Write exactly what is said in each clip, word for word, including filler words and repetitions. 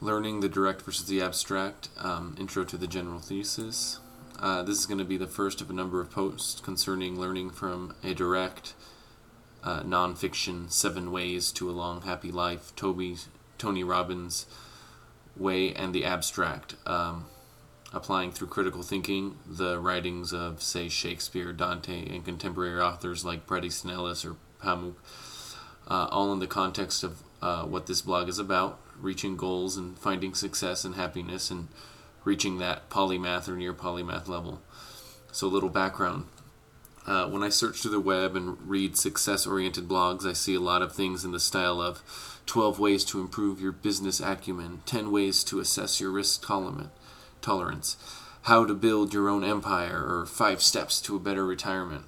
learning the direct versus the abstract, um, intro to the general thesis. Uh, this is going to be the first of a number of posts concerning learning from a direct uh, nonfiction, Seven Ways to a Long Happy Life, Toby, Tony Robbins' way, and the abstract, um, applying through critical thinking the writings of, say, Shakespeare, Dante, and contemporary authors like Bret Easton Ellis or Pamuk, uh, all in the context of uh, what this blog is about, reaching goals and finding success and happiness and reaching that polymath or near polymath level. So a little background. Uh, when I search through the web and read success-oriented blogs, I see a lot of things in the style of twelve ways to improve your business acumen, ten ways to assess your risk tolerance, how to build your own empire, or five steps to a better retirement.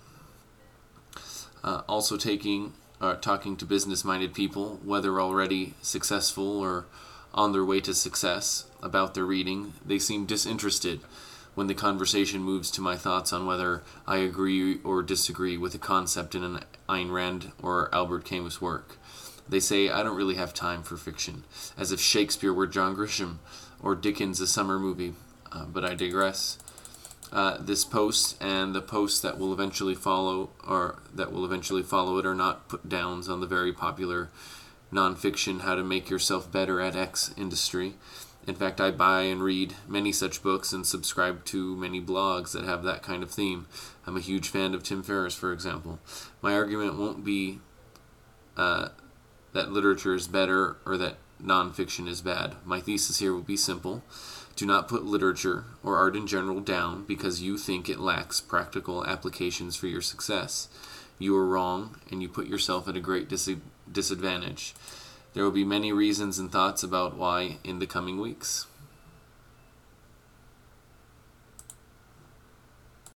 Uh, also taking, uh, talking to business-minded people, whether already successful or on their way to success, about their reading, they seem disinterested when the conversation moves to my thoughts on whether I agree or disagree with a concept in an Ayn Rand or Albert Camus work. They say I don't really have time for fiction, as if Shakespeare were John Grisham or Dickens a summer movie. Uh, but I digress. Uh, this post and the posts that will eventually follow, or that will eventually follow it, are not put downs on the very popular nonfiction How to Make Yourself Better at X industry. In fact, I buy and read many such books and subscribe to many blogs that have that kind of theme. I'm a huge fan of Tim Ferriss, for example. My argument won't be uh, that literature is better or that nonfiction is bad. My thesis here will be simple. Do not put literature or art in general down because you think it lacks practical applications for your success. You are wrong, and you put yourself at a great dis- disadvantage. There will be many reasons and thoughts about why in the coming weeks.